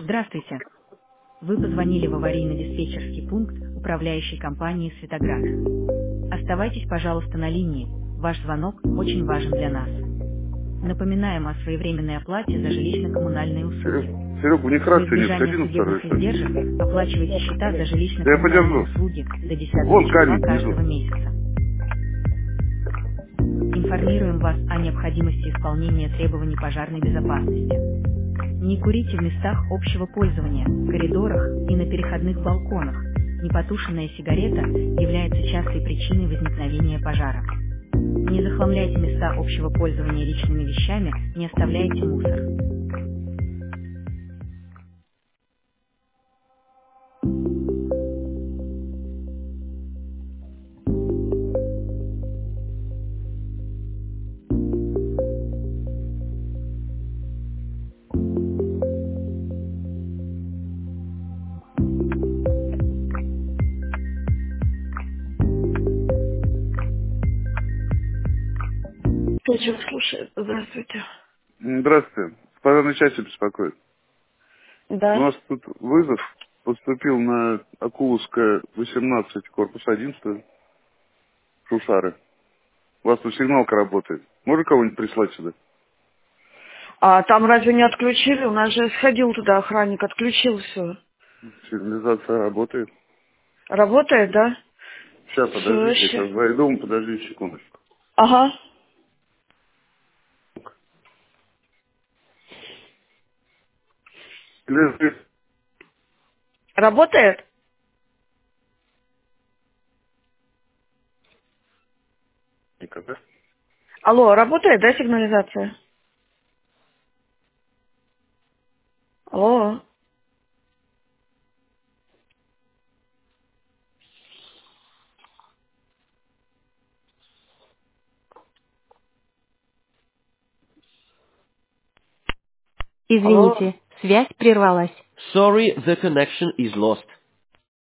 Здравствуйте. Вы позвонили в аварийно-диспетчерский пункт управляющей компании «Светоград». Оставайтесь, пожалуйста, на линии. Ваш звонок очень важен для нас. Напоминаем о своевременной оплате за жилищно-коммунальные услуги. Серег, у них Во рация не избежание сходи на второй судебных этаж. издержек оплачивайте счета за Да я жилищно-коммунальные подержу. услуги до 10 Вон числа камень каждого внизу. месяца. Информируем вас о необходимости исполнения требований пожарной безопасности. Не курите в местах общего пользования, коридорах и на переходных балконах. Непотушенная сигарета является частой причиной возникновения пожара. Не захламляйте места общего пользования личными вещами, не оставляйте мусор. Точно, слушай, здравствуйте. Здравствуйте. С пожарной части беспокоит. У Да. нас тут вызов поступил на Акуловская, 18, корпус 11, Шушары. У вас тут сигналка работает. Можно кого-нибудь прислать сюда? А там разве не отключили? У нас же сходил туда охранник, отключил все. Сигнализация работает. Работает, да? Сейчас, Все, подождите, я сейчас зайду, подождите секундочку. Ага. Работает? Да? Алло, работает, да, сигнализация? Алло. Алло. Извините, связь прервалась. Sorry, the connection is lost.